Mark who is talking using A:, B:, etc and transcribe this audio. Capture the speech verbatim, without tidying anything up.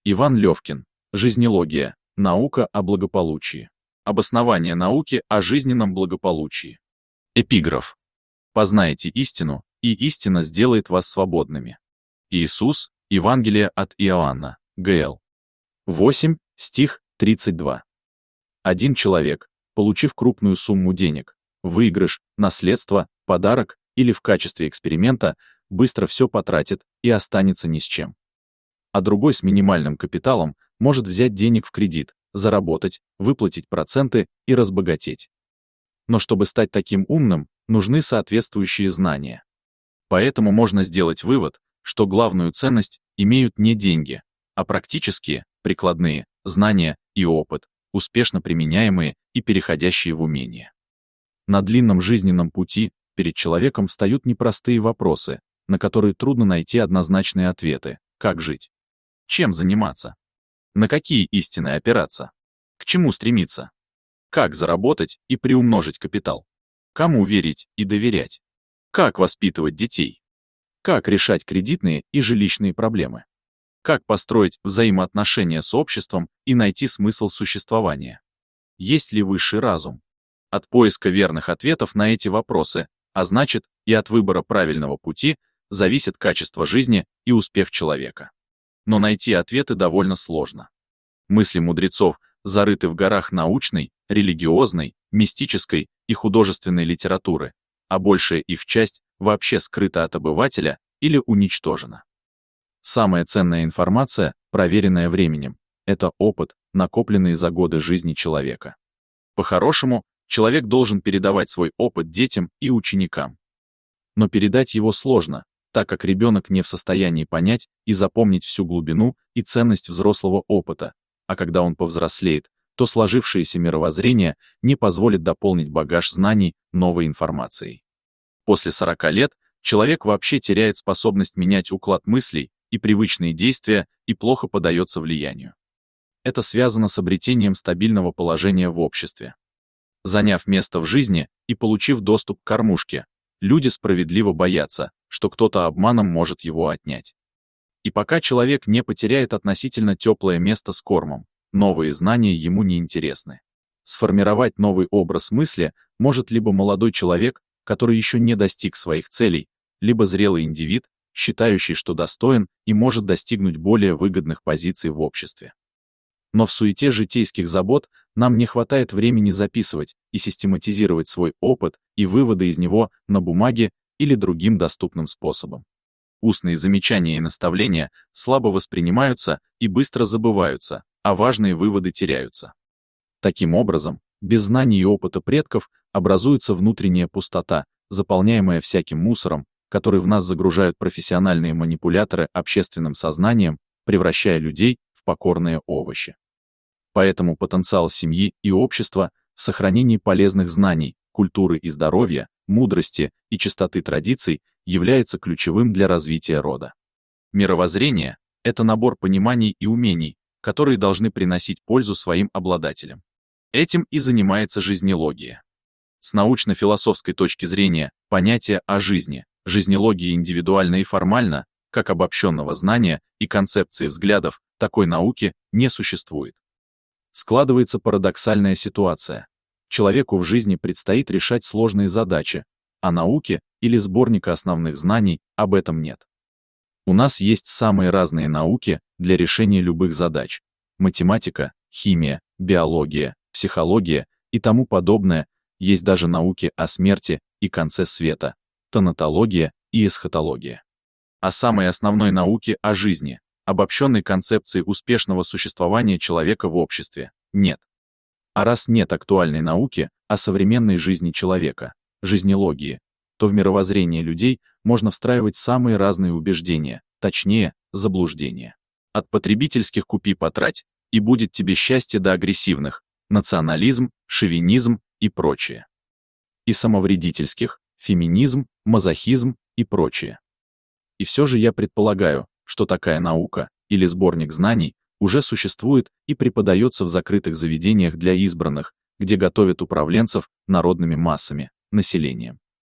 A: Иван Левкин. Жизнелогия. Наука о благополучии. Обоснование науки о жизненном благополучии. Эпиграф. Познайте истину, и истина сделает вас свободными. Иисус. Евангелие от Иоанна. ГЛ. восемь, стих тридцать два. Один человек, получив крупную сумму денег, выигрыш, наследство, подарок или в качестве эксперимента, быстро все потратит и останется ни с чем. А другой с минимальным капиталом может взять денег в кредит, заработать, выплатить проценты и разбогатеть. Но чтобы стать таким умным, нужны соответствующие знания. Поэтому можно сделать вывод, что главную ценность имеют не деньги, а практические, прикладные, знания и опыт, успешно применяемые и переходящие в умения. На длинном жизненном пути перед человеком встают непростые вопросы, на которые трудно найти однозначные ответы. Как жить? Чем заниматься? На какие истины опираться? К чему стремиться? Как заработать и приумножить капитал? Кому верить и доверять? Как воспитывать детей? Как решать кредитные и жилищные проблемы? Как построить взаимоотношения с обществом и найти смысл существования? Есть ли высший разум? От поиска верных ответов на эти вопросы, а значит, и от выбора правильного пути, зависит качество жизни и успех человека. Но найти ответы довольно сложно. Мысли мудрецов зарыты в горах научной, религиозной, мистической и художественной литературы, а большая их часть вообще скрыта от обывателя или уничтожена. Самая ценная информация, проверенная временем, это опыт, накопленный за годы жизни человека. По-хорошему, человек должен передавать свой опыт детям и ученикам. Но передать его сложно, так как ребенок не в состоянии понять и запомнить всю глубину и ценность взрослого опыта, а когда он повзрослеет, то сложившееся мировоззрение не позволит дополнить багаж знаний новой информацией. После сорока лет человек вообще теряет способность менять уклад мыслей и привычные действия и плохо поддается влиянию. Это связано с обретением стабильного положения в обществе. Заняв место в жизни и получив доступ к кормушке, люди справедливо боятся, что кто-то обманом может его отнять. И пока человек не потеряет относительно теплое место с кормом, новые знания ему не интересны. Сформировать новый образ мысли может либо молодой человек, который еще не достиг своих целей, либо зрелый индивид, считающий, что достоин и может достигнуть более выгодных позиций в обществе. Но в суете житейских забот нам не хватает времени записывать и систематизировать свой опыт и выводы из него на бумаге или другим доступным способом. Устные замечания и наставления слабо воспринимаются и быстро забываются, а важные выводы теряются. Таким образом, без знаний и опыта предков образуется внутренняя пустота, заполняемая всяким мусором, который в нас загружают профессиональные манипуляторы общественным сознанием, превращая людей в покорные овощи. Поэтому потенциал семьи и общества в сохранении полезных знаний, культуры и здоровья, мудрости и чистоты традиций является ключевым для развития рода. Мировоззрение — это набор пониманий и умений, которые должны приносить пользу своим обладателям. Этим и занимается жизнелогия. С научно-философской точки зрения понятие о жизни, жизнелогии индивидуально и формально, как обобщенного знания и концепции взглядов, такой науки не существует. Складывается парадоксальная ситуация. Человеку в жизни предстоит решать сложные задачи, а науки или сборника основных знаний об этом нет. У нас есть самые разные науки для решения любых задач: математика, химия, биология, психология и тому подобное, есть даже науки о смерти и конце света, тонатология и эсхатология. А самой основной науки о жизни, обобщенной концепции успешного существования человека в обществе, нет. А раз нет актуальной науки о современной жизни человека, жизнелогии, то в мировоззрение людей можно встраивать самые разные убеждения, точнее, заблуждения. От потребительских «купи-потрать» и будет тебе счастье до агрессивных, национализм, шовинизм и прочее. И самовредительских, феминизм, мазохизм и прочее. И все же я предполагаю, что такая наука или сборник знаний уже существует и преподается в закрытых заведениях для избранных, где готовят управленцев народными массами, населением.